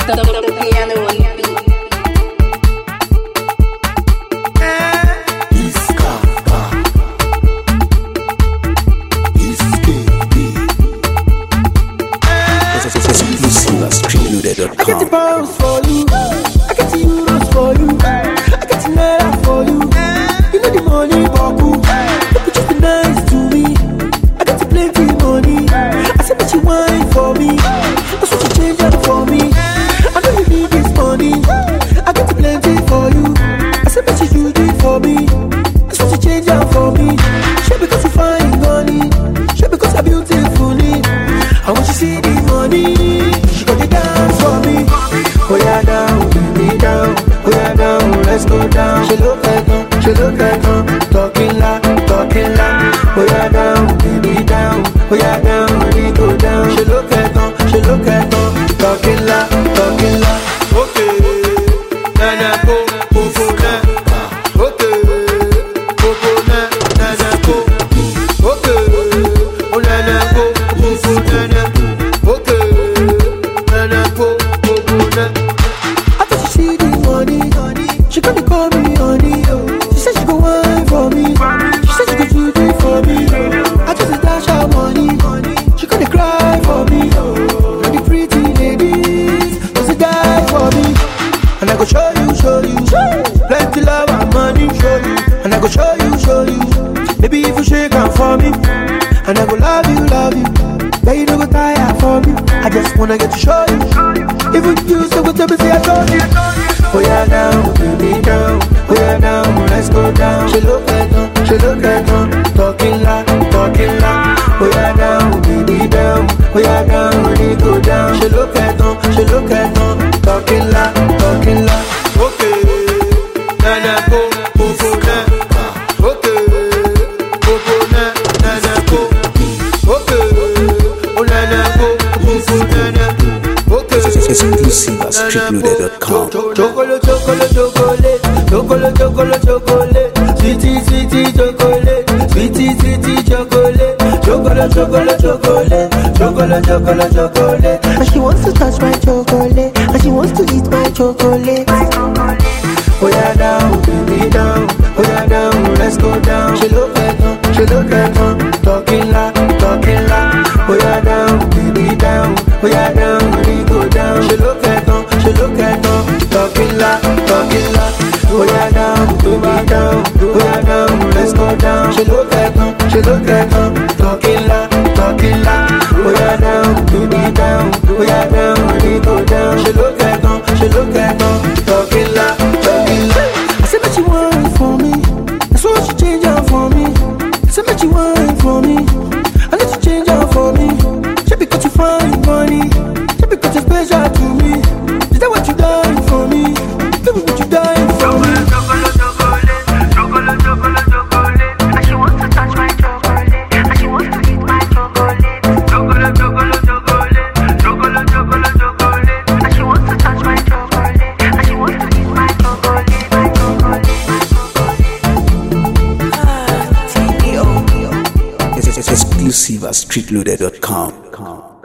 the piano on the beat. I get the pounds for you, I get the euros for you, I get the naira for you. You know the money, Baku. You just be nice to me. I get the plenty money. I said that you wine for me. That's what you change out for me. I know you need this money. I get the plenty for you. I said that you do it for me. That's what you change out for me. Sure because you find money. Sure because you're beautiful. I want you see the money. She got it down for me. Oh yeah, down, baby, down. Oh yeah, down, let's go down. She look like talking loud. Oh yeah, down, baby, down. Oh yeah, down, we go down. She look like talking loud. Okay, nana go, na. Okay, na, nana go. Okay, oh nana go, na. Okay, nana go, na. I thought she see the money. She gonna call me honey. She said she go wine for me. She said she go do it for me. I just dash her money. She gonna cry for me. Now the pretty ladies just die for me. And I go show you. Plenty love and money, show you. And I go show you. Maybe if you shake hand for me. And I go love you. But you don't go tire for me. I just wanna get to show you. Even you so go tell me say I told you. Oh yeah, down, baby, down. Oh yeah, down, let's go down. She look like talking loud. Oh yeah, down, baby, down. Oh yeah, down, we go down. She look like talking loud. Okay, nana go, na. Okay, na, nana go. Okay, oh nana go, na. Okay, exclusive at streetloader.com. Chocolate, sweetie chocolate, sweetie chocolate. And she wants to touch my chocolate, and she wants to eat my chocolate. Oh yeah, down, baby, down. Oh yeah, down, let's go down. She look like talking loud. Oh yeah, down, baby, down. Oh yeah, down, we go down. She look like talking loud. Oh yeah, down, baby, down. Oh yeah, down, let's go down. She look like talking loud. Oh yeah, down, baby, down. Oh yeah, down, we go down. She look like talking loud. I said that you want for me. That's what she change out for me. I said that you want for me. I let you change out for me. Just because you find money. Just because you're special to me. Is that what you done for me? Tell me what you done for me. Chocolate. And she wants to touch my chocolate. And she wants to eat my chocolate. Chocolate. And she wants to touch my chocolate. And she wants to eat my chocolate. Exclusive at streetloader.com.